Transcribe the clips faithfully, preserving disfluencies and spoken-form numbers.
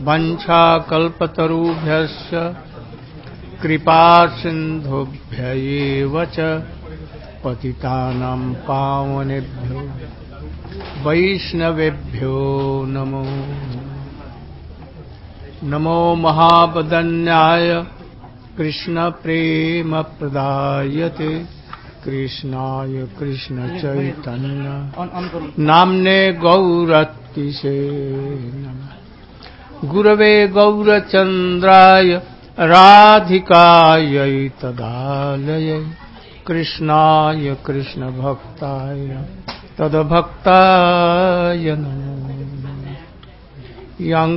वंशाकल्पतरुभ्यश्च कृपा सिन्धुभ्य एव च पतितानां पावनेभ्यो वैष्णवेभ्यो नमो नमो महावदन्याय कृष्ण प्रेम प्रदायते कृष्णाय कृष्ण चैतन्य नाम्ने गौरतिसे नमः गुरवे गौरचन्द्राय राधिकायै तदालये कृष्णाय कृष्ण भक्ताय तद्भक्ताय नमो यं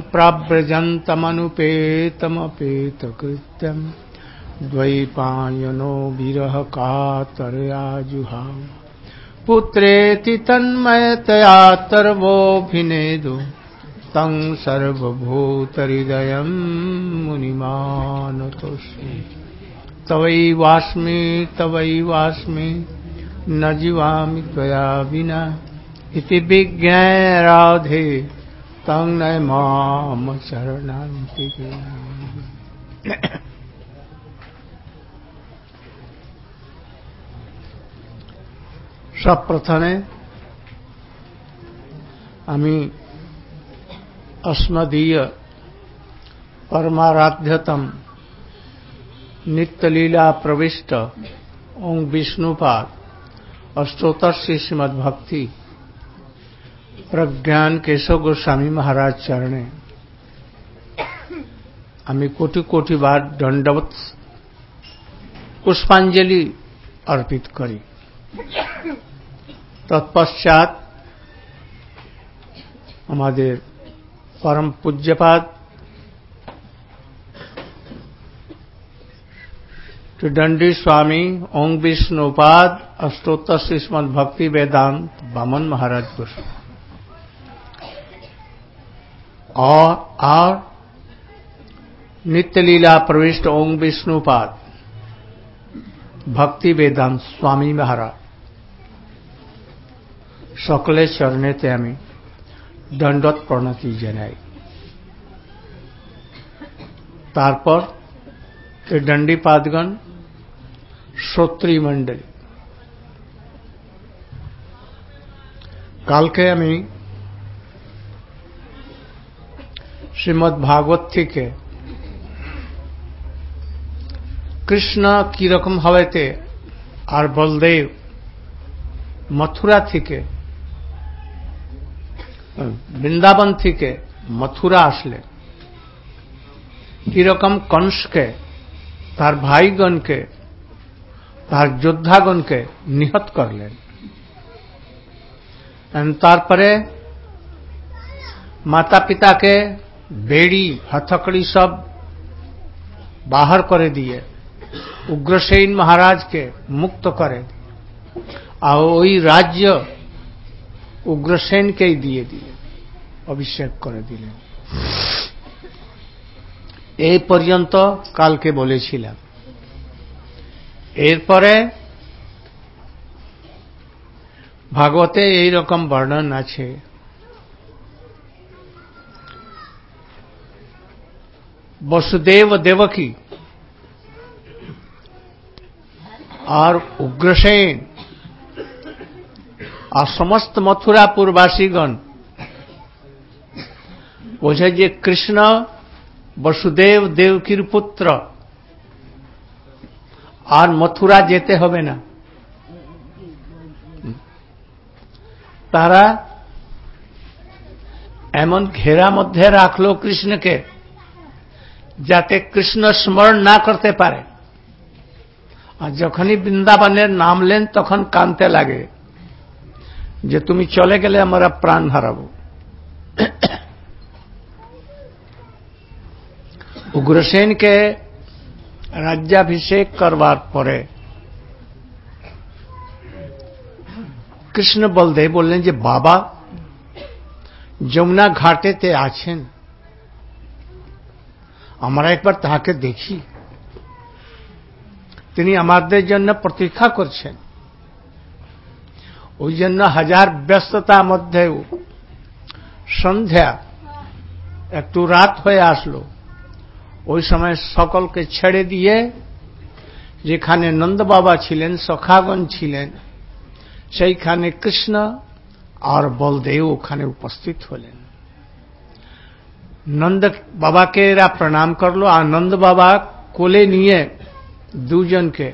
प्रव्रजन्तमनुपेतमपेतकृत्यं द्वैपायनो विरह कातरया जुहाव पुत्रेति तन्मयतया तर्वोऽभिनेदो तं सर्वभूतहृदयं मुनिमानतोऽस्मि तवैवास्मि तवैवास्मि न जीवामि त्वया विना इति विज्ञाय राधे तं नमाम शरणान्तिके। सप्रथमे आमी अस्मदीय परमाराध्यतम नित्यलीला प्रविष्ट ओं विष्णुपाद अष्टोत्तर श्रीमद् भक्ति प्रज्ञान केशव गोस्वामी महाराज चरणे आमी कोटि कोटि बार दंडवत पुष्पांजलि अर्पित करी। तत्पश्चात हमारे परम पूज्यपाद त्रिदंडी स्वामी ओं विष्णुपाद अष्टोत्तर श्रीमद् भक्ति वेदांत वामन महाराज गोस्वामी और और नित्य लीला प्रविष्ट ओं विष्णुपाद भक्ति वेदांत स्वामी महाराज सकले चरणेते आमी दंडवत प्रणति जानाई। तारपर त्रिदंडी पादगण श्रोत्री मंडली काल के आमी श्रीमद् भागवत थेके कृष्ण की रकम हवेते और बलदेव मथुरा थेके बृंदावन थेके मथुरा आसले की रकम कंस के तार भाईगण के तार योद्धागण के निहत करलेन तारपरे माता पिता के बेड़ी हथकड़ी सब बाहर करे दिए उग्रसेन महाराज के मुक्त करे और वही राज्य उग्रसेन के ही दिए दिए अभिषेक करे दिले। এই পর্যন্ত কালকে বলেছিলাম। এরপরে ভাগবতে এই রকম বর্ণন আছে वसुदेव देवकी और उग्रसेन और समस्त मथुरापुरवासीगण बोझे जे कृष्ण वसुदेव देवकीर पुत्र और मथुरा जेते होबे ना तारा एमन घेरा मध्य राखलो कृष्ण के जाते कृष्ण स्मरण ना करते पारे और जखनी बृंदावनेर नाम लेन तखन कानते लागे जे तुमी चले गेले हमारा प्राण हाराबो। उग्रसेन के राज्याभिषेक करवार परे कृष्ण बलदेव बोलें जे बाबा যমুনা ঘাটেতে আছেন, আমরা একবার তাকে দেখি। তিনি আমাদের জন্য প্রতীক্ষা করছেন। ওই জন্য হাজার ব্যস্ততার মধ্যেও সন্ধ্যা একটু রাত হয়ে আসলো। ওই সময় সকলকে ছেড়ে দিয়ে যেখানে নন্দ বাবা ছিলেন, সখাগণ ছিলেন, সেইখানে কৃষ্ণ আর বলদেব ওখানে উপস্থিত হলেন। নন্দ বাবাকে এরা প্রণাম করলো, আর নন্দ বাবা কোলে নিয়ে দুজনকে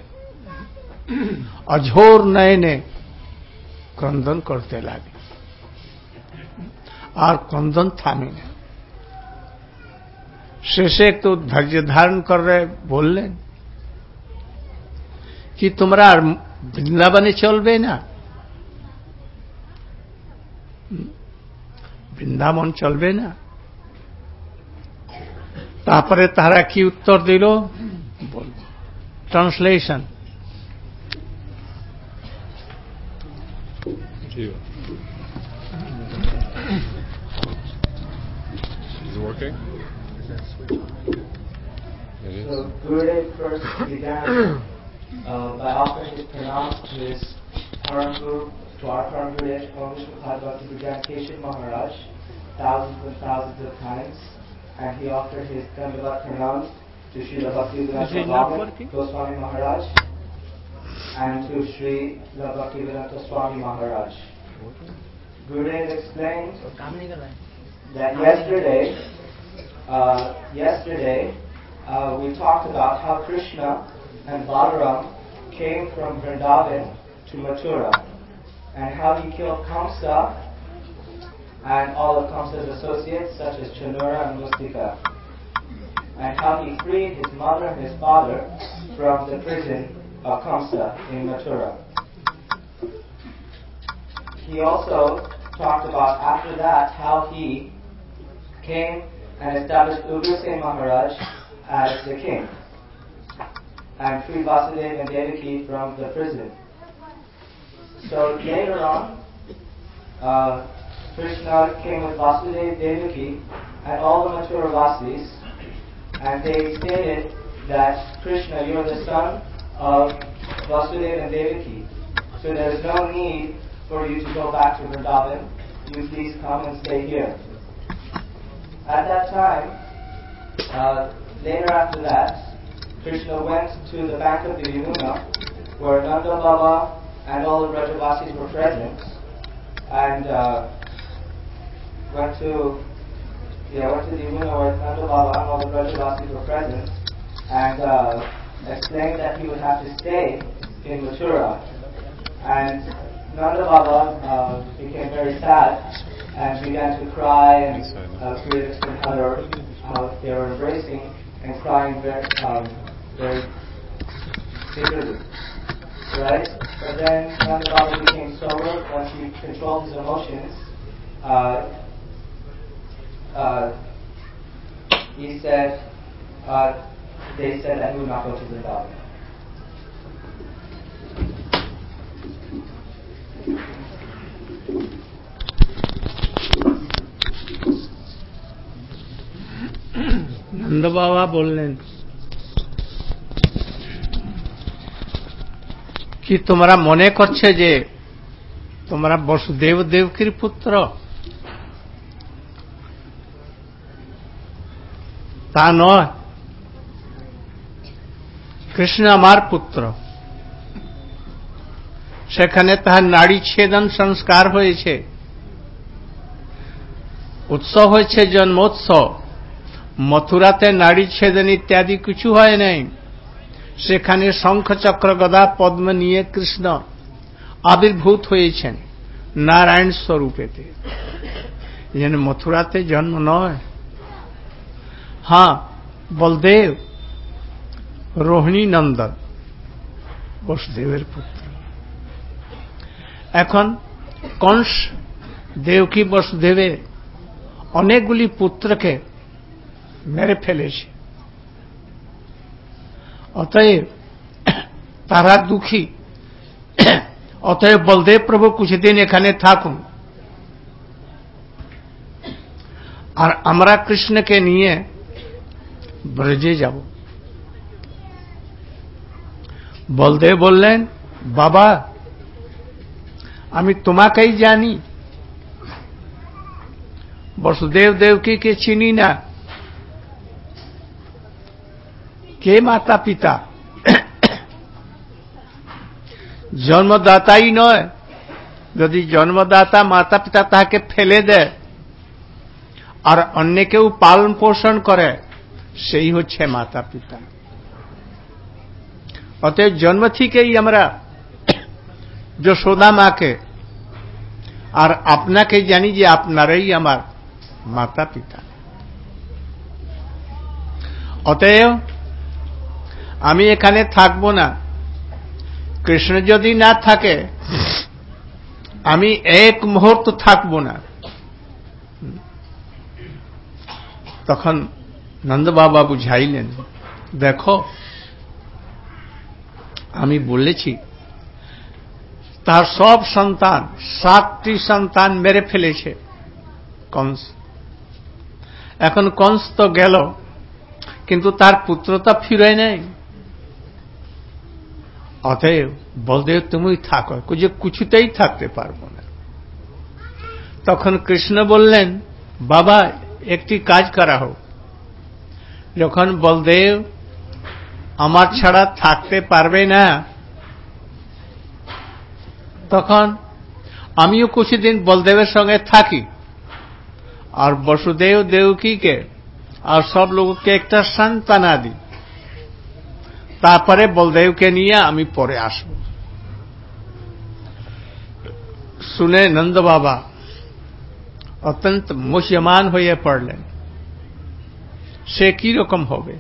অঝোর নয়নে ক্রন্দন করতে লাগে, আর ক্রন্দন থামে না। শেষে একটু ধৈর্য ধারণ করে বললেন কি তোমরা আর বৃন্দাবনে চলবে না? বৃন্দাবন চলবে না? তারপরে তারা কি উত্তর দিল বলব। Translation. Is it working? So Gurudev first began uh, by offering his pranams to his Param Guru, to our Param Guru, Om Vishnu Bhagavati Vigyan Keshav Maharaj, thousands and thousands of times, and he offered his Dandavat pranams to Srila Bhaktivedanta Goswami Maharaj and to Sri Bhaktivedanta Swami Maharaj. Gurudev explained that yesterday, uh, yesterday uh, we talked about how Krishna and Balaram came from Vrindavan to Mathura, and how he killed Kamsa and all of Kamsa's associates such as Chanura and Mustika, and how he freed his mother and his father from the prison of Kamsa in Mathura. He also talked about after that how he came and established Ugrasen Maharaj as the king and freed Vasudeva and Devaki from the prison. So later on, uh, Krishna came with Vasudeva, Devaki, and all the Mathura Vasis, and they stated that Krishna, you are the son of Vasudeva and Devaki, so there is no need for you to go back to Vrindavan. You please come and stay here. At that time, uh, later after that, Krishna went to the bank of the Yamuna, where Nanda Baba and all the Brajavasis were present, and uh, went to yeah went to the Yamuna where Nanda Baba and all the Brajavasis were present, and uh, explained that he would have to stay in Mathura. And Nanda Baba uh, became very sad and began to cry, and uh, Sri Radha how they were embracing and crying very, um, very bitterly, right? But then Nanda Baba became sober once he controlled his emotions. Uh, uh, he said, uh, they said that he would not go to Vrindavan. Nanda Baba বললেন কি তোমরা মনে করছে যে তোমরা বসুদেব দেবকীর পুত্র? তা নয়, কৃষ্ণ আমার পুত্র। সেখানে তাহার নাড়ি ছেদন সংস্কার হয়েছে, উৎসব হয়েছে জন্মোৎসব। মথুরাতে নাড়ি ছেদন ইত্যাদি কিছু হয় নাই। সেখানে শঙ্খ চক্র গদা পদ্ম নিয়ে কৃষ্ণ আবির্ভূত হয়েছেন নারায়ণ স্বরূপেতে। যেন মথুরাতে জন্ম নয়। হ্যাঁ, বলদেব রোহিণী নন্দন বসুদেবের পুত্র। এখন কংস দেবকী বসুদেবের অনেকগুলি পুত্রকে মেরে ফেলেছে, অতএব তারা দুঃখী। অতএব বলদেব প্রভু কিছুদিন এখানে থাকুন, আর আমরা কৃষ্ণকে নিয়ে ব্রজে যাব। বলদেব বললেন, বাবা আমি তোমাকেই জানি। বসুদেব দেবকীকে চিনি না, কে মাতা পিতা? জন্মদাতাই নয়। যদি জন্মদাতা মাতা পিতা তাকে ফেলে দেয় আর অন্য কেউ পালন পোষণ করে, সেই হচ্ছে মাতা পিতা। অতএব জন্ম থেকেই আমরা যশোদা মাকে আর আপনাকে জানি যে আপনারাই আমার মাতা পিতা। অতএব আমি এখানে থাকবো না। কৃষ্ণ যদি না থাকে আমি এক মুহূর্ত থাকবো না। তখন নন্দ বাবা বুঝাইলেন, দেখো আমি বলেছি তার সব সন্তান, সাতটি সন্তান মেরে ফেলেছে কংস। এখন কংস তো গেল, কিন্তু তার পুত্রতা ফিরে নেই। অতএব বলদেব তুমি থাকো, যে কিছুতেই থাকতে পারবো না। তখন কৃষ্ণ বললেন, বাবা একটি কাজ করা হোক, যখন বলদেব আমার ছাড়া থাকতে পারবে না, তখন আমিও কিছুদিন বলদেবের সঙ্গে থাকি, আর বসুদেব দেবকীকে আর সব লোককে একটা সান্ত্বনা দিই, তারপরে বলদেবকে নিয়ে আমি পরে আসব। শুনে নন্দ বাবা অত্যন্ত মুহ্যমান হয়ে পড়লেন, সে কি রকম হবে,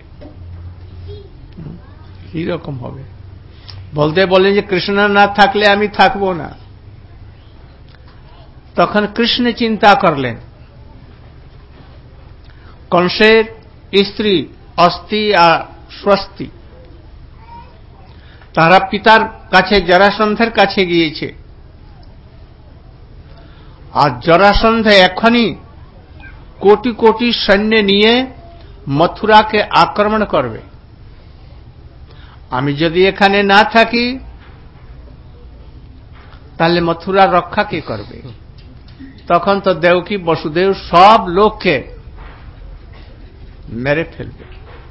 কি রকম হবে? বলদেব বললেন যে কৃষ্ণ না থাকলে আমি থাকবো না। তখন কৃষ্ণ চিন্তা করলেন, কংসের স্ত্রী অস্থি আর স্বস্তি তারা পিতার কাছে জরাসন্ধের কাছে গিয়েছে, আর জরাসন্ধ এখনই কোটি কোটি সৈন্য নিয়ে মথুরাকে আক্রমণ করবে। আমি যদি এখানে না থাকি তাহলে মথুরা রক্ষা কে করবে? তখন তো দেবকী বসুদেব সব লোককে মেরে ফেলবে।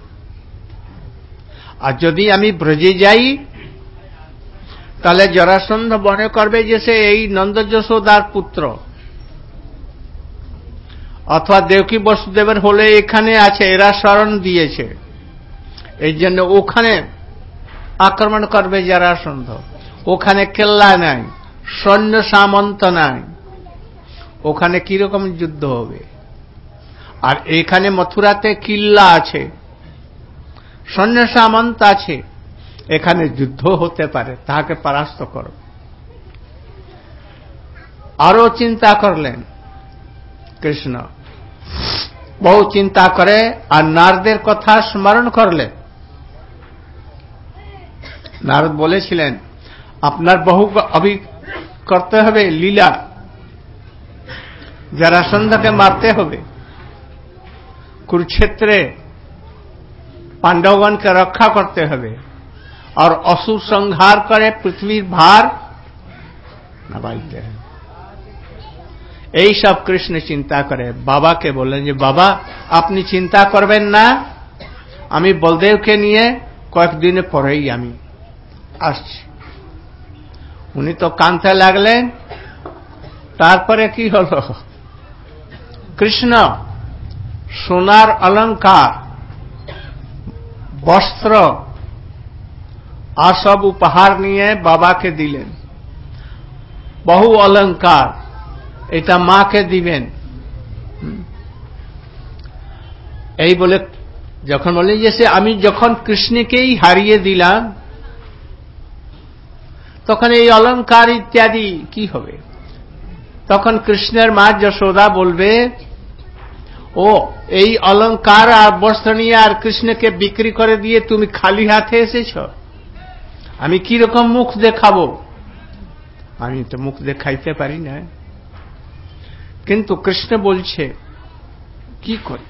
আর যদি আমি ব্রজে যাই তাহলে জরাসন্ধ মনে করবে যে সে এই নন্দ যশোদার পুত্র, অথবা দেবকী বসুদেবের হলে এখানে আছে, এরা শরণ দিয়েছে, এই জন্য ওখানে আক্রমণ করবে জরাসন্ধ। ওখানে কেল্লা নাই, সৈন্য সামন্ত নাই, ওখানে কিরকম যুদ্ধ হবে? আর এখানে মথুরাতে কিল্লা আছে, সৈন্য সামন্ত আছে, এখানে যুদ্ধ হতে পারে, তাহাকে পরাস্ত করো। আরো চিন্তা করলেন কৃষ্ণ, বহু চিন্তা করে আর নারদের কথা স্মরণ করলেন। নারদ বলেছিলেন, আপনার বহু অভি করতে হবে লীলা, জরাসন্ধকে মারতে হবে, কুরুক্ষেত্রে পাণ্ডবগণকে রক্ষা করতে হবে, আর অসুর সংহার করে পৃথিবীর ভার নামাইতে হবে। এই সব কৃষ্ণ চিন্তা করে বাবাকে বললেন যে বাবা আপনি চিন্তা করবেন না, আমি বলদেবকে নিয়ে কয়েকদিনের পরেই আমি আসছি। উনি তো কাঁদতে লাগলেন। তারপরে কি হলো? কৃষ্ণ সোনার অলঙ্কার, বস্ত্র আর সব উপহার নিয়ে বাবাকে দিলেন। বহু অলঙ্কার, এটা মাকে দিবেন। এই বলে যখন বললেন যে সে আমি যখন কৃষ্ণকেই হারিয়ে দিলাম, তখন এই অলঙ্কার ইত্যাদি কি হবে? তখন কৃষ্ণের মা যশোদা বলবে, ও এই অলঙ্কার আর বস্ত্র নিয়ে আর কৃষ্ণকে বিক্রি করে দিয়ে তুমি খালি হাতে এসেছ, আমি কি রকম মুখ দেখাবো? আমি তো মুখ দেখাইতে পারি না। কিন্তু কৃষ্ণ বলছে কি করি?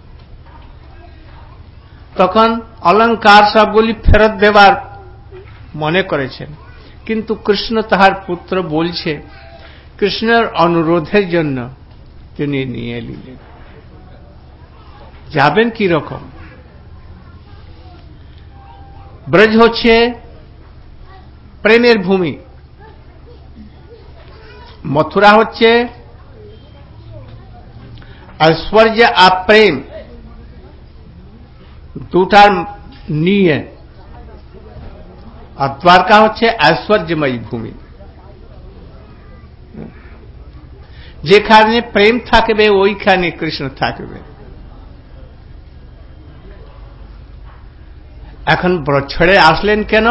তখন অলঙ্কার সবগুলি ফেরত দেবার মনে করেছেন, কিন্তু কৃষ্ণ তাহার পুত্র বলছে কৃষ্ণের অনুরোধের জন্য তিনি নিয়ে নিলেন। যাবেন কি রকম? ব্রজ হচ্ছে প্রেমের ভূমি, মথুরা হচ্ছে ঐশ্বর্য আর প্রেম দুটার নিয়ে, আর দ্বারকা হচ্ছে ঐশ্বর্যময়ী ভূমি। যেখানে প্রেম থাকবে ওইখানে কৃষ্ণ থাকবে। এখন ব্রজ ছেড়ে আসলেন কেন?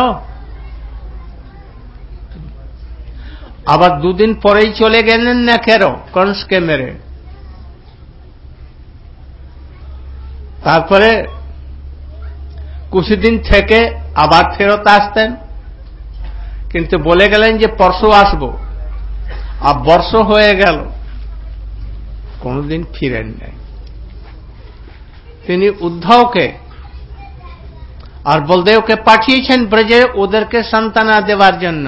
আবার দুদিন পরেই চলে গেলেন না কেন কংসকে মেরে? তারপরে কিছুদিন থেকে আবার ফেরত আসতেন, কিন্তু বলে গেলেন যে পরশু আসব, আর বর্ষ হয়ে গেল, কোনদিন ফিরেন নাই। তিনি উদ্ধবকে আর বলদেবকে পাঠিয়েছেন ব্রজে ওদেরকে সান্ত্বনা দেওয়ার জন্য,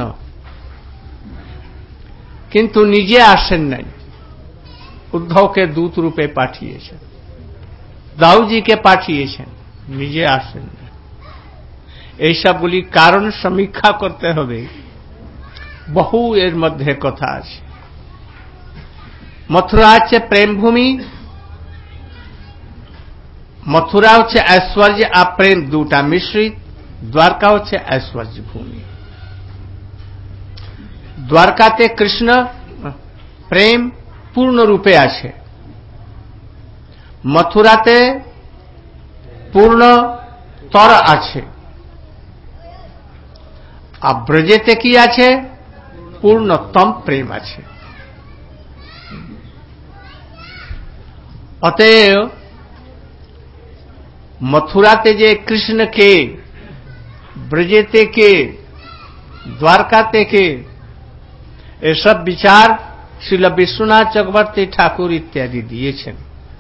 কিন্তু নিজে আসেন নাই। উদ্ধবকে দূত রূপে পাঠিয়েছেন, দাউজিকে পাঠিয়েছেন, নিজে আসেন না। এইসবগুলি কারণ সমীক্ষা করতে হবে, বহু এর মধ্যে কথা আছে। মথুরা হচ্ছে প্রেমভূমি, মথুরা হচ্ছে ঐশ্বর্য আর প্রেম দুটা মিশ্রিত, দ্বারকা হচ্ছে ঐশ্বর্য ভূমি। দ্বারকাতে কৃষ্ণ প্রেম পূর্ণ রূপে আছে, মথুরাতে পূর্ণ তর আছে, আর ব্রজেতে কি আছে? পূর্ণতম প্রেম আছে। অতএব মথুরাতে যে কৃষ্ণকে, ব্রজেতে কে, দ্বারকাতে কে, এসব বিচার শ্রীল বিশ্বনাথ চক্রবর্তী ঠাকুর ইত্যাদি দিয়েছেন।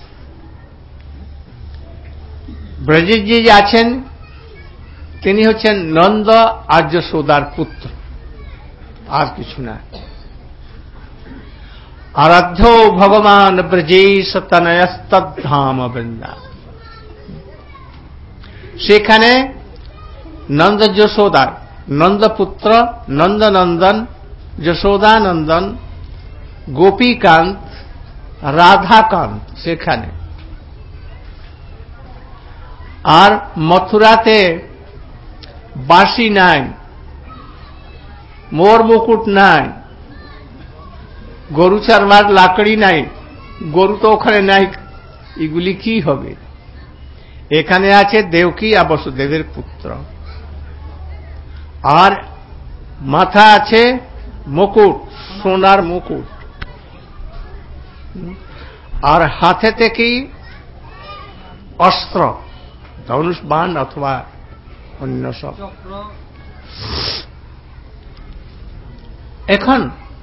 ব্রজে যে আছেন তিনি হচ্ছেন নন্দ আর যশোদার পুত্র, আর কিছু না। আরাধ্য ভগবান ব্রজেশ তনয়স্তধাম বৃন্দা, সেখানে নন্দ যশোদার, নন্দপুত্র নন্দনন্দন, যশোদানন্দন, গোপীকান্ত, রাধাকান্ত সেখানে। আর মথুরাতে বাঁশি নাই, মোর মুকুট নাই, গরু চড়বার লাকড়ি নাই, গরু তো ওখানে নাই, এগুলি কি হবে? এখানে আছে দেবকী আর বসুদেবের পুত্র, আর মাথা আছে মুকুট, সোনার মুকুট, আর হাতেতে কি? অস্ত্র, ধনুষ বাণ অথবা অন্য সব। এখন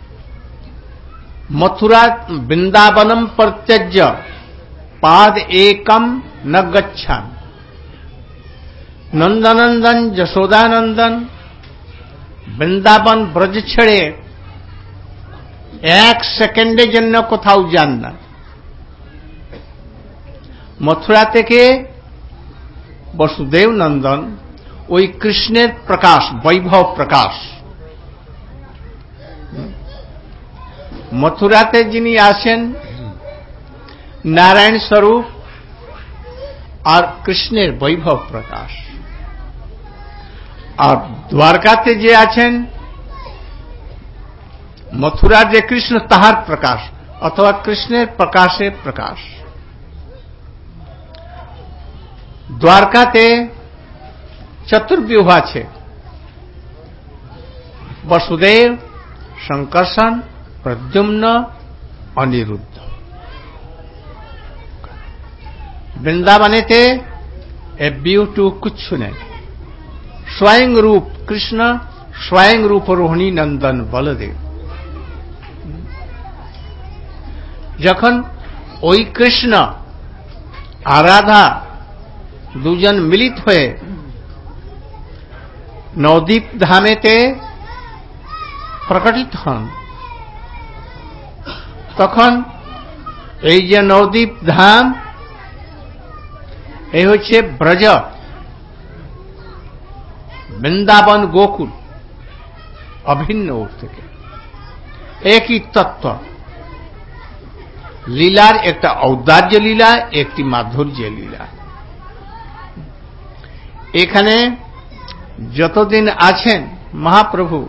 মথুরা বৃন্দাবনম পরিত্যজ্য পাদ একম ন গচ্ছাম, নন্দনন্দন যশোদানন্দন বৃন্দাবন ব্রজ ছেড়ে এক সেকেন্ডের জন্য কোথাও যান না। মথুরা থেকে বসুদেব নন্দন ওই কৃষ্ণের প্রকাশ, বৈভব প্রকাশ। মথুরাতে যিনি আসেন নারায়ণ স্বরূপ আর কৃষ্ণের বৈভব প্রকাশ, আর দ্বারকাতে যে আছেন মথুরার যে কৃষ্ণ তাহার প্রকাশ, অথবা কৃষ্ণের প্রকাশের প্রকাশ। দ্বারকাতে চতুর্ব্যূহ আছে, বসুদেব, শঙ্কর্ষণ, প্রদ্যুম্ন, অনিরুদ্ধ। বৃন্দাবনেতে এ বিউটু কুচ্ছু নেই, স্বয়ং রূপ কৃষ্ণ, স্বয়ং রূপ রোহিণী নন্দন বলদেব। যখন ওই কৃষ্ণ আর রাধা দুজন মিলিত হয়ে নবদ্বীপ ধামেতে প্রকটিত হন, তখন এই যে নবদ্বীপ ধাম, এই হচ্ছে ব্রজ, বৃন্দাবন, গোকুল, অভিন্ন ওর থেকে একই তত্ত্ব। লীলার একটা ঔদার্য লীলা, একটি মাধুর্য লীলা। এখানে যতদিন আছেন মহাপ্রভু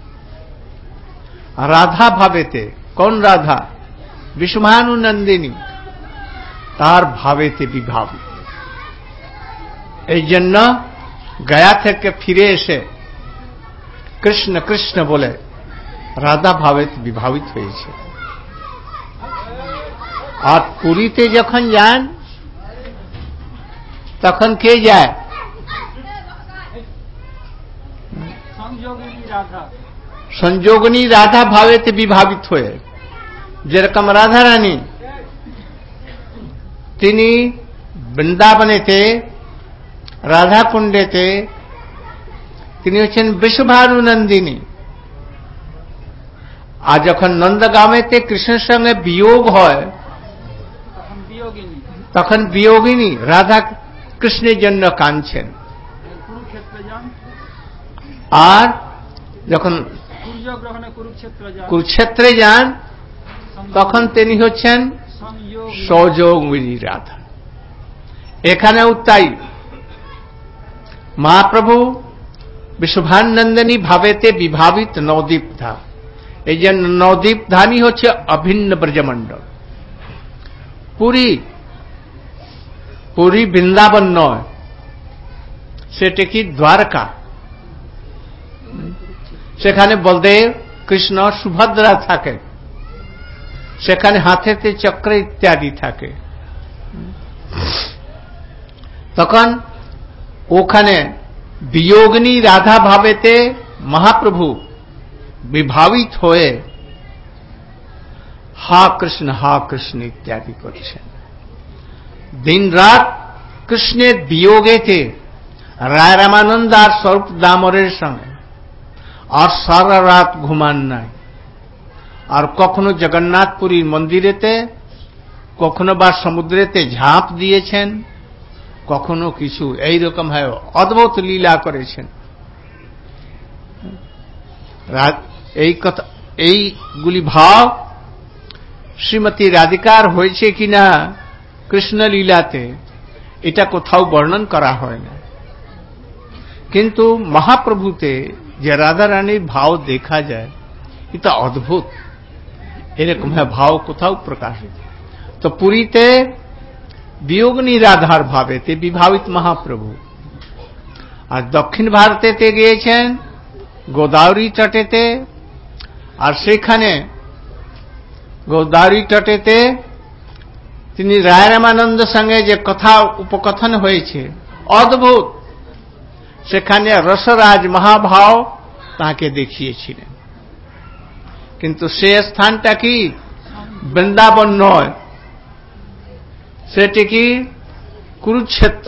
রাধা ভাবেতে, কোন রাধা? বিষমানুনন্দিনী, তার ভাবেতে বিভাবিত। এই জন্য গয়া থেকে ফিরে এসে কৃষ্ণ কৃষ্ণ বলে রাধা ভাবেতে বিভাবিত হয়েছে। আর পুরীতে যখন যান তখন কে যায়? সংযোগিনী রাধা ভাবেতে বিভাবিত হয়ে। যেরকম রাধা রানী, তিনি বৃন্দাবনেতে রাধা কুণ্ডেতে তিনি হচ্ছেন বৃষভানুনন্দিনী। আর যখন নন্দগামেতে কৃষ্ণের সঙ্গে বিয়োগ হয় তখন বিয়োগিনী রাধা কৃষ্ণের জন্য কাঁদছেন। আর যখন কুরুক্ষেত্রে যান তখন তিনি হচ্ছেন সংযোগিনী রাধা। এখানেও তাই মহাপ্রভু বিষভানন্দনী ভাবেতে বিভাবিত নবদ্বীপ ধাম। এই যে নবদ্বীপ ধামই হচ্ছে অভিন্ন ব্রজমণ্ডল। পুরী পুরী বৃন্দাবন নয়, সেটা কি দ্বারকা। সেখানে বলদেব, কৃষ্ণ, সুভদ্রা থাকে, সেখানে হাতেতে চক্র ইত্যাদি থাকে। তখন ওখানে বিয়োগিনী রাধা ভাবেতে মহাপ্রভু বিভাবিত হয়ে হা কৃষ্ণ হা কৃষ্ণ ইত্যাদি করছেন। দিন রাত কৃষ্ণের বিয়োগেতে রায় রামানন্দ আর স্বরূপ দামরের সঙ্গে, আর সারা রাত ঘুমান নাই। আর কখনো জগন্নাথপুরীর মন্দিরেতে, কখনো বা সমুদ্রেতে ঝাঁপ দিয়েছেন, কখনো কিছু এইরকম হয় অদ্ভুত লীলা করেছেন। এই কথা, এইগুলি ভাব শ্রীমতী রাধিকার হয়েছে কিনা কৃষ্ণ লীলাতে, এটা কোথাও বর্ণন করা হয় না। কিন্তু মহাপ্রভুতে যে রাধা রানীর ভাব দেখা যায়, এটা অদ্ভুত। এরকম ভাব কোথাও প্রকাশিত। তো পুরীতে বিয়োগিনী রাধার ভাবেতে বিভাবিত মহাপ্রভু। আর দক্ষিণ ভারতেতে গিয়েছেন গোদাবরী তটেতে, আর সেখানে গোদাবরী তটেতে তিনি রায় রামানন্দ সঙ্গে যে কথা উপকথন হয়েছে অদ্ভুত। সেখানে রসরাজ মহাভাব তাকে দেখিয়েছিলেন। কিন্তু সে স্থানটা কি বৃন্দাবন নয়, সেটি কি কুরুক্ষেত্র,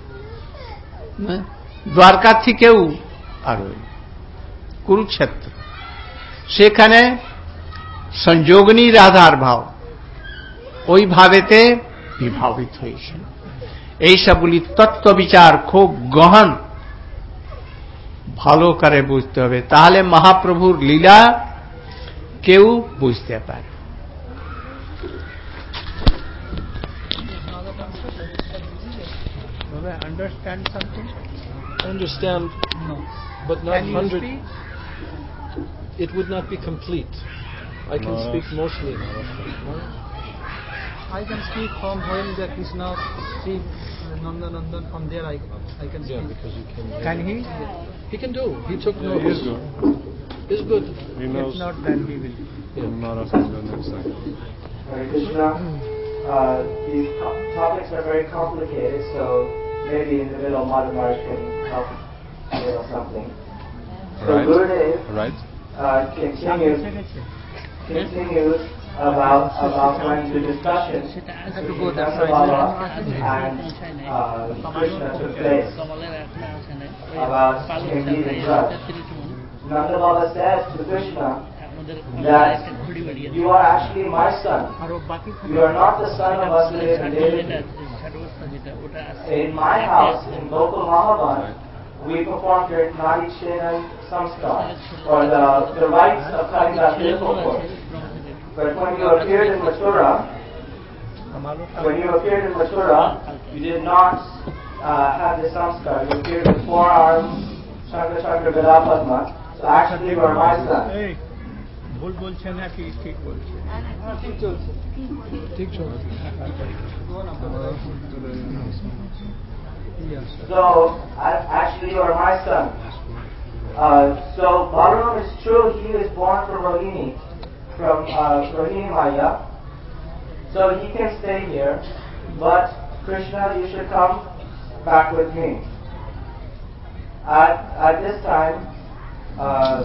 দ্বারকা থেকেও আরো কুরুক্ষেত্র। সেখানে সংযোগিনী রাধার ভাব ওই ভাবেতে বিভাবিত হয়েছে। এইসবগুলি তত্ত্ব বিচার খুব গহন ভালো করে বুঝতে হবে, তাহলে মহাপ্রভুর লীলা কেউ বুঝতে পারে। Understand something? Understand, No. But not Can you hundred. speak? It would not be complete. I can No, speak that's- mostly. I can speak from when the Krishna see Nanda Nandan. From there, I I can Yeah, speak. because you can. Can he? He can do. He took Yeah, notes. he's good. It's good. He If knows not, then we will. marathon the next time. Hare Krishna. Uh, these to- topics are very complicated, so maybe in the middle, Madhu Maharaj can help a little something. So Right. Gurudev Right? uh, continues continues about about going to discussion between Nanda Baba and uh, Krishna took place about King Braj. Nanda Baba says to Krishna that you are actually my son. You are not the son of Vasudeva and Devaki. In my house, in Gokul Mahavan, we performed the Narichedan Samskar, or the, the rites of cutting that umbilical cord. But when you appeared in Mathura, when you appeared in Mathura, you did not uh, have the Samskar. You appeared with four arms, Chakra Chakra Gada Padma. So actually you are my son. ভুল বলছে না কি ঠিক বলছে ঠিক চলছে ঠিক চলছে So I, actually you are my son. Uh, so Balaram is true, he is born from Rohini, from uh, Rohini Maya. So he can stay here, but Krishna, you should come back with me. At, at this time, uh,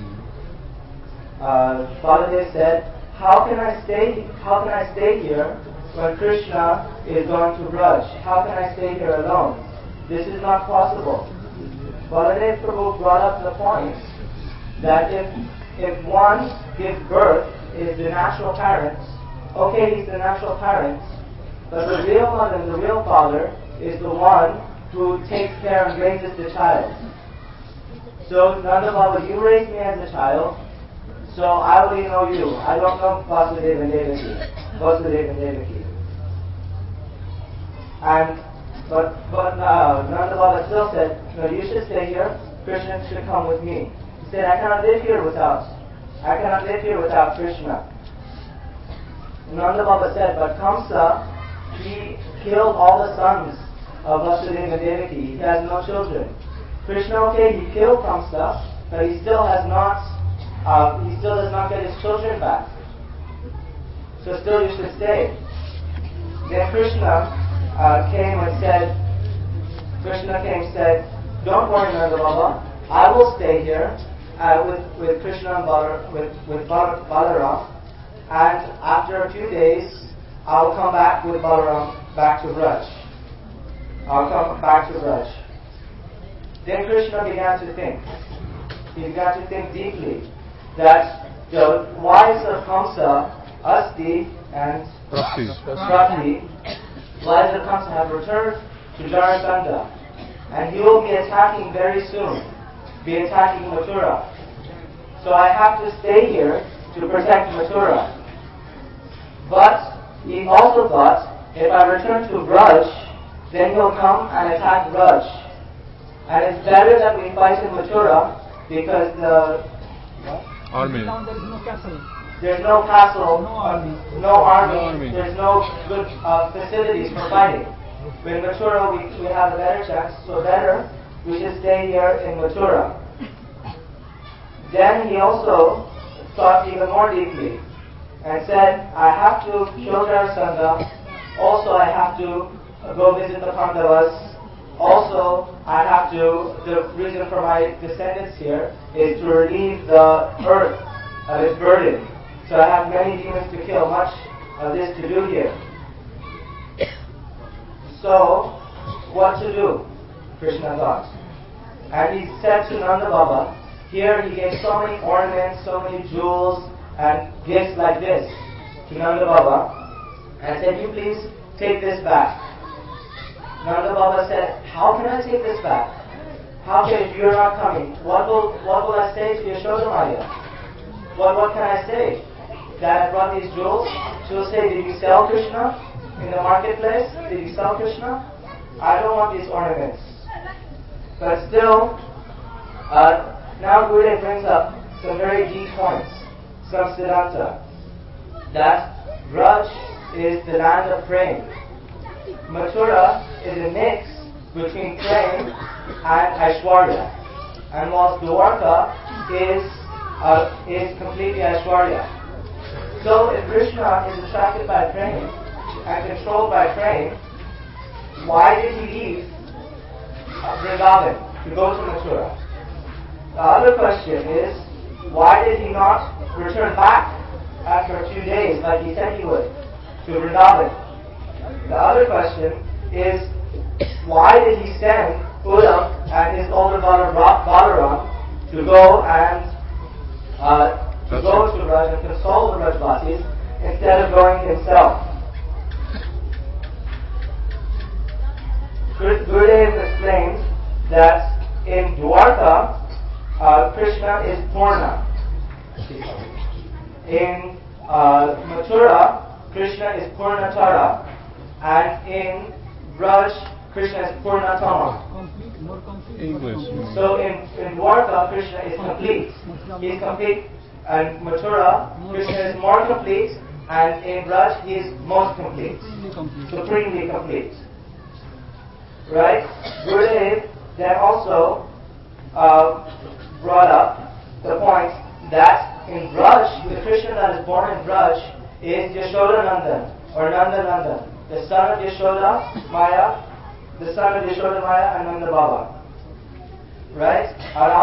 uh, Baladev said, how can I stay, how can I stay here when Krishna is going to Braj? How can I stay here alone? This is not possible. Baladev Prabhu brought up the point that if, if one gives birth, is the natural parents, okay, he's the natural parents, but the real mother and the real father is the one who takes care and raises the child. So, Nanda Baba, you raised me as a child, so I only know you. I don't know Vasudeva and Devaki. Vasudeva and Devaki. And, but, but uh, Nanda Baba still said, no, you should stay here, Krishna should come with me. He said, I cannot live here without, I cannot live here without Krishna. Nanda Baba said, but Kamsa, he killed all the sons of Vasudeva and Devaki. He has no children. Krishna, okay, he killed Kamsa, but he still has not, uh, he still does not get his children back. So still you should stay. Then Krishna uh, came and said, Krishna came and said, don't worry, Nanda Baba, I will stay here uh, with, with Krishna and Balar, with, with Bal- Balaram, and after a few days, I will come back with Balaram back to Braj. I'll come back to Braj. Then Krishna began to think. He began to think deeply that the wives of Kamsa, Asti and Prati, wives of Kamsa have returned to Jarasandha, and he will be attacking very soon, be attacking Mathura. So I have to stay here to protect Mathura. But he also thought, if I return to Braj, then he'll come and attack Braj. And it's better that we fight in Mathura because the Army. Now there is no castle. there's no castle, No army. no army, No army. there's no good uh, facilities for fighting. But in Mathura we, we have a better chance, so better we should stay here in Mathura. Then he also thought even more deeply and said, I have to kill Jarasandha, also I have to go visit the Pandavas, also I have to, the reason for my descendants here is to relieve the earth of its burden. So I have many demons to kill, much of this to do here. So, what to do? Krishna thought. And he said to Nanda Baba, here he gave so many ornaments, so many jewels, and gifts like this to Nanda Baba, and said, you please take this back. Nanda Baba said, how can I take this back? How can, if you're not coming, what will, what will I say to Yashoda Maya? What, what can I say? That I brought these jewels? She'll say, did you sell Krishna in the marketplace? Did you sell Krishna? I don't want these ornaments. But still, uh, now Gurudev brings up some very deep points, some Siddhanta, that Braj is the land of praying. Mathura is a mix between praying and Aishwarya. And whilst Dwarka is, uh, is completely Aishwarya. So if Krishna is attracted by praying and controlled by praying, why did he leave uh, Vrindavan to go to Mathura? The other question is, why did he not return back after a few days like he said he would to Vrindavan? The other question is, why did he send Uddhav and his older brother Balaram to go and uh, to go to Braj and console the Brajvasis instead of going himself. Gurudev explains that in Dwarka, uh, Krishna is Purna. In uh, Mathura, Krishna is Purnatara, and in Braj, Krishna is Purnatama. Complete, more complete. English. So in, in Dwarka, Krishna is complete. He is complete. And Mathura, Krishna is more complete. And in Braj, he is most complete. Supremely complete. Right? Gurudev then also uh, brought up the point that in Braj, the Krishna that is born in Braj is Yashoda Nandan or Nanda Nandan, the son of Yashoda Maya, the son of Yashoda Maya and Nanda Baba. Right?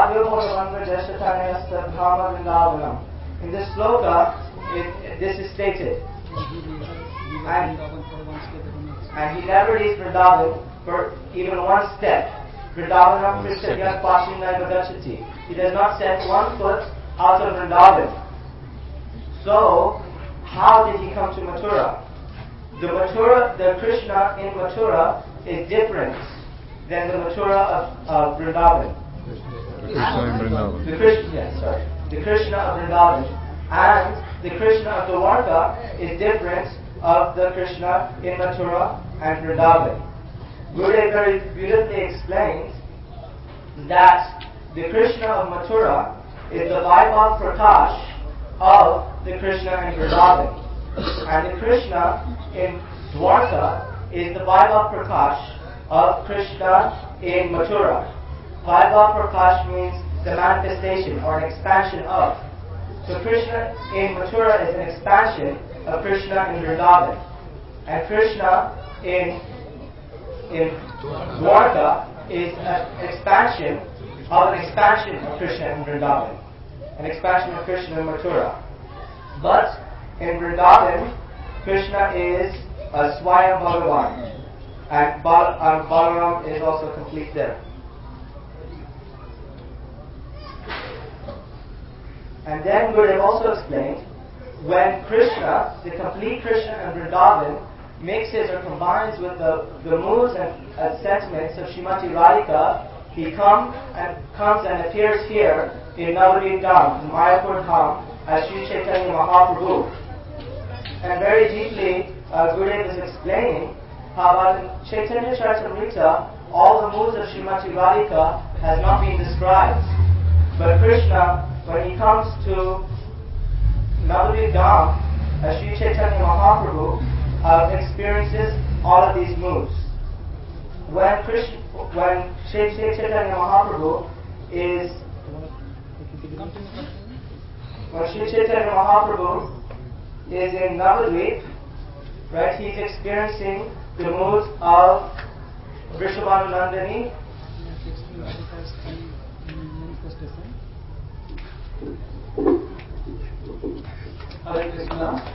In this sloka, it, this is stated. And, and he never leaves Vrindavan for even one step. Vrindavanam Krishnayat Pashinai Vadachati. He does not set one foot out of Vrindavan. So, how did he come to Mathura? The Mathura, the Krishna in Mathura is different than the Mathura of, of Vrindavan. The Krishna in Vrindavan. The Krishna, yes, sorry. The Krishna of Vrindavan and the Krishna of Dwarka is different of the Krishna in Mathura and Vrindavan. Gurudev very beautifully explains that the Krishna of Mathura is the Vaibhav Prakash of the Krishna in Vrindavan. And the Krishna in Dwarka is the Vaibhav Prakash of Krishna in Mathura. Vaibhav Prakash means the manifestation or an expansion of. So Krishna in Mathura is an expansion of Krishna in Vrindavan. And Krishna in, in Dwarka is an expansion of an expansion of Krishna in Vrindavan. An expansion of Krishna in Mathura. But in Vrindavan, Krishna is a Swayam Bhagavan. And Bal- uh, Balaram is also complete there. And then Gurudev also explained, when Krishna, the complete Krishna in Vrindavan, mixes or combines with the, the moods and uh, sentiments of Srimati Radhika, he come and comes and appears here in Navadvip Dham, in Mayapur Dham, as Sri Chaitanya Mahaprabhu. And very deeply, uh, Gurudev is explaining how in Chaitanya Charitamrita, all the moods of Srimati Radhika has not been described. But Krishna, when he comes to Navadvip Dham, as Sri Chaitanya Mahaprabhu, uh, experiences all of these moods. When Krishna, when Sri Chaitanya Mahaprabhu is when Sri Chaitanya Mahaprabhu is in Navadvip, right, he's experiencing the moods of Vrishabhanu Nandini, Hare Krishna.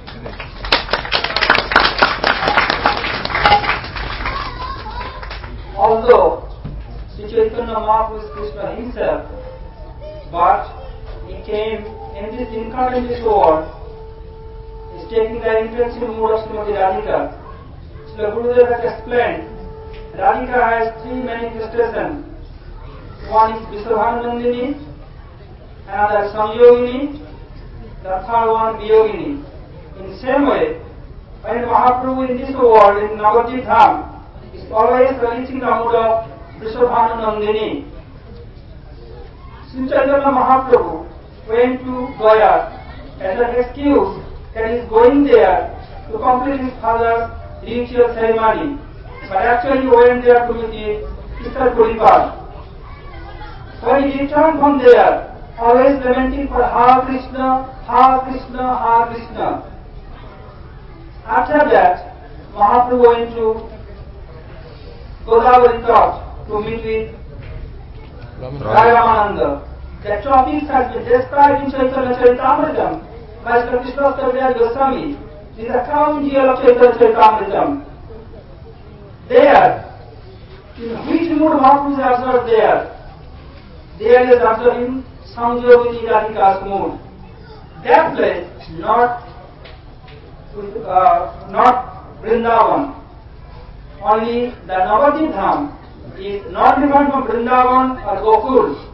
Although Sri Chaitanya Mahaprabhu is Krishna himself, but he came in this incarnate in this world, is taking the intensive mood of Srimati Radhika. Srila Gurudev has explained, Radhika has three manifestations. One is Vrishabhanu Nandini, another Samyogini, the third one Viyogini. In the same way, when Mahaprabhu in this world, in Navadvip Dham, is always reaching the mood of Vrishabhanu Nandini. Sri Chaitanya Mahaprabhu went to Gaya as an excuse that he is going there to complete his father's ritual ceremony. But actually he went there to meet the Sister Puripal. When he returned from there, always lamenting for Hare Krishna, Hare Krishna, Hare Krishna. After that, Mahaprabhu went to Godavari Ghat to meet with Rai Ramananda. The topics has been described in Chaitanya Charitamritam by Sri Krishna Kaviraj Goswami. This is a crown jewel of Chaitanya Charitamritam. There, in which mood Mahaprabhu is observed there? There he is observing Samyogini Radhika's mood. that place not uh, not Vrindavan. Only the Navadvip Dham is not different from Vrindavan or Gokul.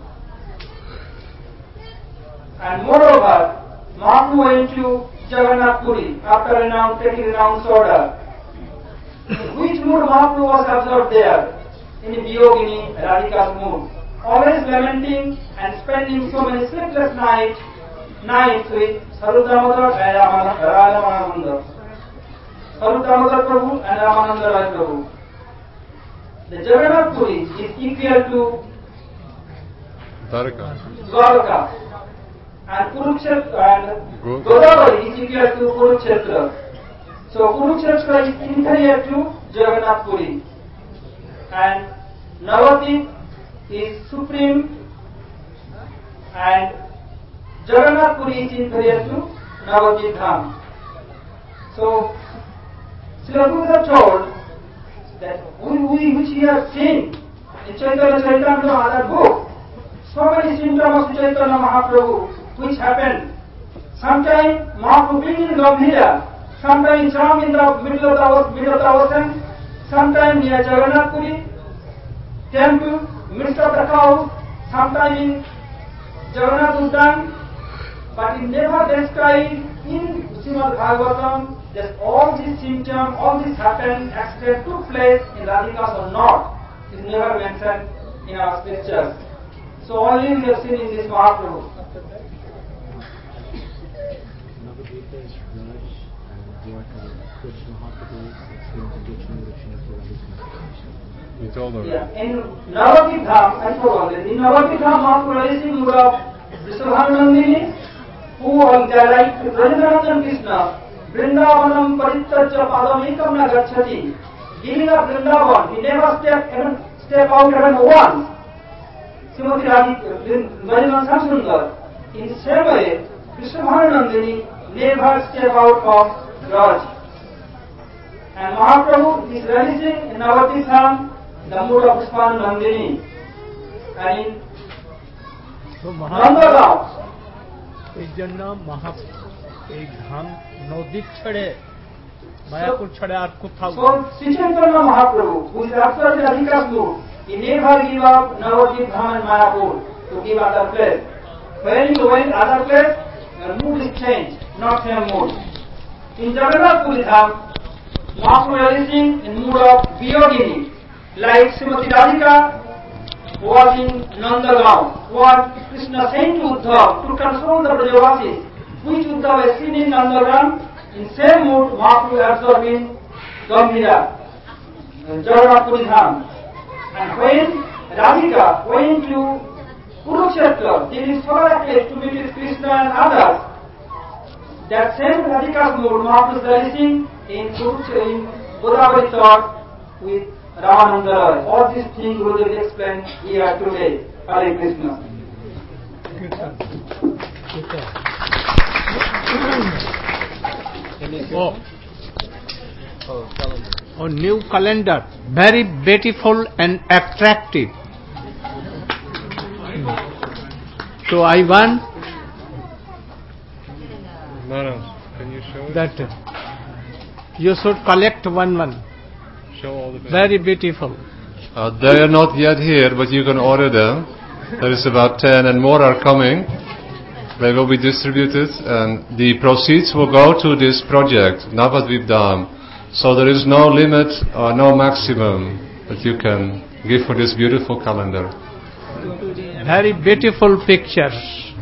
And moreover, Mahaprabhu went to Jagannath Puri after renounce, taking renounce order. Which mood Mahaprabhu was observed there? In the Viyogini, Radhika's mood. Always lamenting and spending so many sleepless nights nights with Sarup Damodar and Ramananda. Sarup Damodar Prabhu and Ramananda Rai Prabhu. The Jagannath Puri is equal to Dwarka. Dwarka. And Kurukshetra and Go- Godavari is equal to Kurukshetra. So Kurukshetra is inferior to Jagannath Puri. And Navadvip is supreme and Jagannath Puri is inferior to Navadvip Dham. So Srila Prabhupada told that we, we which we have seen in Chaitanya Charitamrita other book, so many symptoms of Chaitanya Mahaprabhu which happened. Sometimes Mahaprabhu being in Gambhira, sometimes Ram in the middle of the, middle of the ocean, sometimes near Jagannath Puri temple, midst of the cows, sometimes in Jagannath Uddan, but he never described in Srimad Bhagavatam that all these symptoms, all this happened, accident took place in Radhika's or not. It is never mentioned in our scriptures. So only we have seen in this Mahaprabhu. You told her. Yeah, in Navadvip Dham, I told already, in Navadvip Dham, Mahaprabhu is in mood of Vishwabhanandini, who all they are like Ranjanandan Krishna, Vrindavanam Parittaja Padamikam Nagachati, giving up Vrindavan, he never step, even step out even once. Srimati Radhika, Vajivan Samsundar, in the same way, Vishwabhanandini never step out of Raj. And Mahaprabhu is relishing in Navadvip Dham the mood of Pushpanandini. And in तो Nandagaon, एक जन महा एक धाम नवदीप छड़े मायापुर छड़े और कुथा so Sri Chaitanya Mahaprabhu, who is absolutely Radhika's mood, he never give up Navadvip Dham and Mayapur to give other place. When he went other place, the mood is changed, not same mood. In Jagannath Puri Dham, Mahaprabhu relishing in mood of Viyogini, like Srimati Radhika was in Nandagaon, what Krishna sent to Uddhav to console the Brajavasis, which Uddhav has seen in Nandagaon, in same mood Mahaprabhu absorbed in Gambhira, Jagannath Puri Dham. And when Radhika went to Kurukshetra, during solar eclipse to meet with Krishna and others, that same Radhika's mood Mahaprabhu is relishing in Kurukshetra, in Godavari thought with Ramananda Roy. All these things will be explained here today. Hare Krishna. Oh, oh, new calendar, very beautiful and attractive. So I want Maharaj, can you show it? that uh, you should collect one one. Show all the Very beautiful. Uh, they are not yet here, but you can order them. There is about ten and more are coming. They will be distributed and the proceeds will go to this project, Navadvip Dham. So there is no limit or no maximum that you can give for this beautiful calendar. Very beautiful pictures.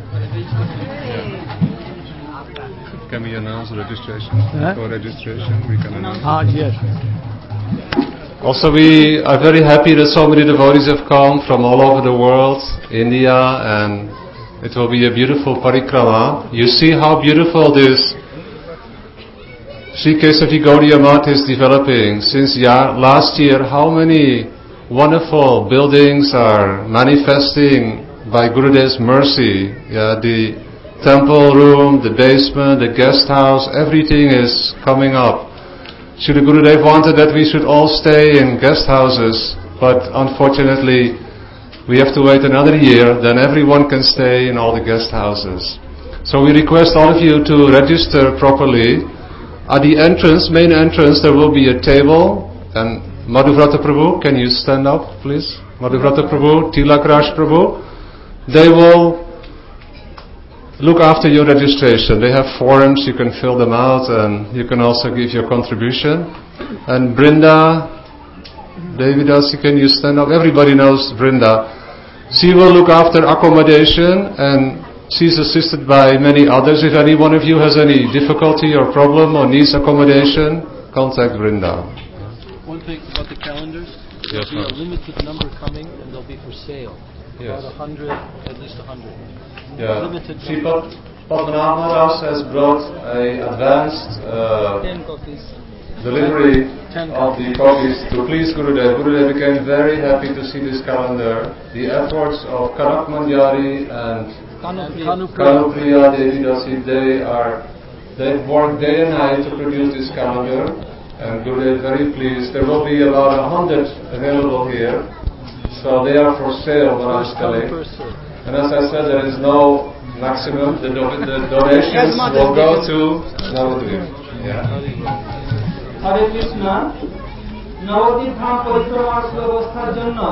Can we announce registration? Huh? For registration, we can announce. Ah, yes. Also, we are very happy that so many devotees have come from all over the world, India, and it will be a beautiful parikrama. You see how beautiful this Sri Kesavi Gaudiya Math is developing. Since ya- last year, how many wonderful buildings are manifesting by Gurudev's mercy. Yeah, the temple room, the basement, the guest house, everything is coming up. Srila Gurudev wanted that we should all stay in guest houses, but unfortunately we have to wait another year, then everyone can stay in all the guest houses. So we request all of you to register properly. At the entrance, main entrance, there will be a table. And Madhuvrata Prabhu, can you stand up, please? Madhuvrata Prabhu, Tilak Raj Prabhu. They will look after your registration. They have forms, you can fill them out, and you can also give your contribution. And Brinda, Devidasi, can you stand up? Everybody knows Brinda. She will look after accommodation, and she's assisted by many others. If any one of you has any difficulty or problem or needs accommodation, contact Brinda. One thing about the calendars, Yes, there'll be a ma'am. limited number coming, and they'll be for sale. Yes. About a hundred, at least a hundred. Yeah. Limited Sri number. Padmanabh Maharaj has brought a advanced uh, ten copies. delivery Ten of the copies to please Gurudev. Gurudev became very happy to see this calendar. The efforts of Kanak Manjari and Kanupriya. Kanupriya Devidasi, they are they've worked day and night to produce this calendar, and Gurudev is very pleased. There will be about a hundred available here, so they are for sale. Maharaj telling. And as I said, there is no maximum. The, do- the donations will go to Navadvip. Yeah. হরে কৃষ্ণ নবদ্বীপ ধাম পরিক্রমার সুব্যবস্থার জন্য